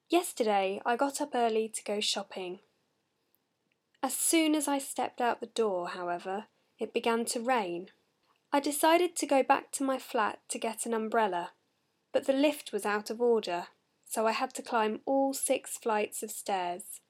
Yesterday I got up early to go shopping. As soon as I stepped out the door, however, it began to rain. I decided to go back to my flat to get an umbrella, but the lift was out of order, so I had to climb all 6 flights of stairs.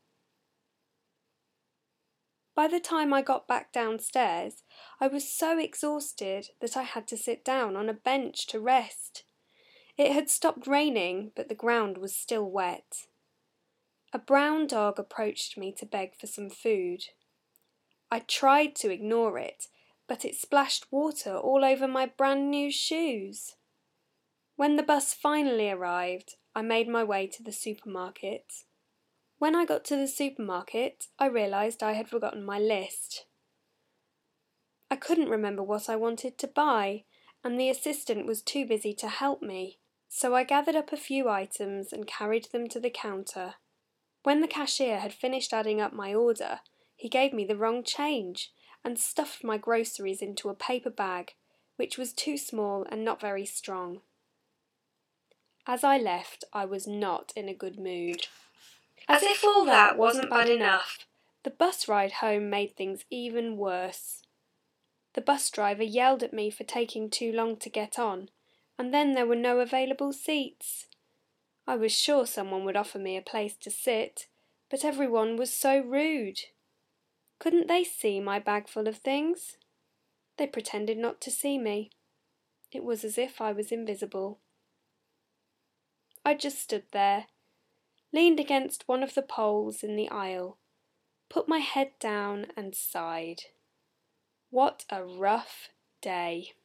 By the time I got back downstairs, I was so exhausted that I had to sit down on a bench to rest. It had stopped raining, but the ground was still wet. A brown dog approached me to beg for some food. I tried to ignore it, but it splashed water all over my brand new shoes. When the bus finally arrived, I made my way to the supermarket. When I got to the supermarket, I realised I had forgotten my list. I couldn't remember what I wanted to buy, and the assistant was too busy to help me, so I gathered up a few items and carried them to the counter. When the cashier had finished adding up my order, he gave me the wrong change and stuffed my groceries into a paper bag, which was too small and not very strong. As I left, I was not in a good mood. As if all that wasn't bad enough, the bus ride home made things even worse. The bus driver yelled at me for taking too long to get on, and then there were no available seats. I was sure someone would offer me a place to sit, but everyone was so rude. Couldn't they see my bag full of things? They pretended not to see me. It was as if I was invisible. I just stood there, leaned against one of the poles in the aisle, put my head down and sighed. What a rough day.